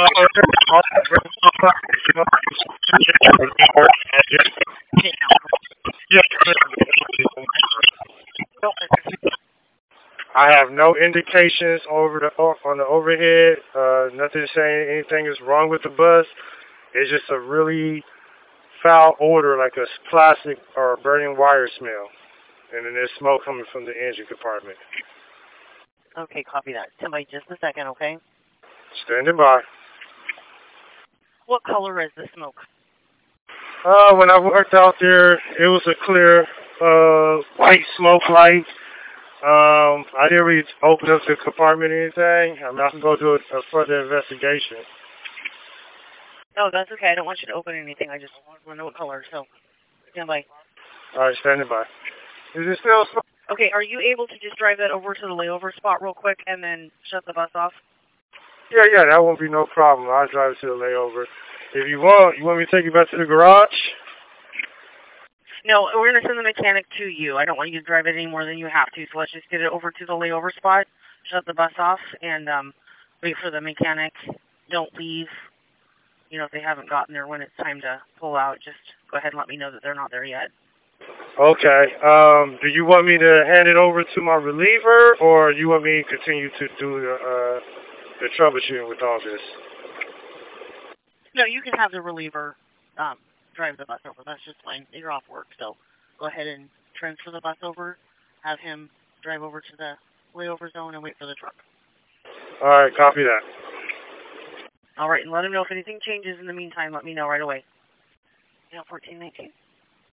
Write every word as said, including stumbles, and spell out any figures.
I have no indications over the on the overhead. Uh, nothing saying anything is wrong with the bus. It's just a really foul odor, like a plastic or burning wire smell, and then there's smoke coming from the engine compartment. Okay, copy that. Stand by just a second, okay? Standing by. What color is the smoke? Uh, when I worked out there, it was a clear uh, white smoke light. Um, I didn't really open up the compartment or anything. I'm not going to go do a, a further investigation. No, that's okay. I don't want you to open anything. I just want to know what color, so stand by. All right, standing by. Is it still smoke? Okay, are you able to just drive that over to the layover spot real quick and then shut the bus off? Yeah, yeah, that won't be no problem. I'll drive it to the layover. If you want, you want me to take you back to the garage? No, we're going to send the mechanic to you. I don't want you to drive it any more than you have to, so let's just get it over to the layover spot, shut the bus off, and um, wait for the mechanic. Don't leave. You know, if they haven't gotten there when it's time to pull out, just go ahead and let me know that they're not there yet. Okay. Um, do you want me to hand it over to my reliever, or you want me to continue to do the, uh, the troubleshooting with all this? No, you can have the reliever um, drive the bus over. That's just fine. You're off work, so go ahead and transfer the bus over, have him drive over to the layover zone, and wait for the truck. All right, copy that. All right, and let him know if anything changes in the meantime. Let me know right away. Yeah, fourteen nineteen.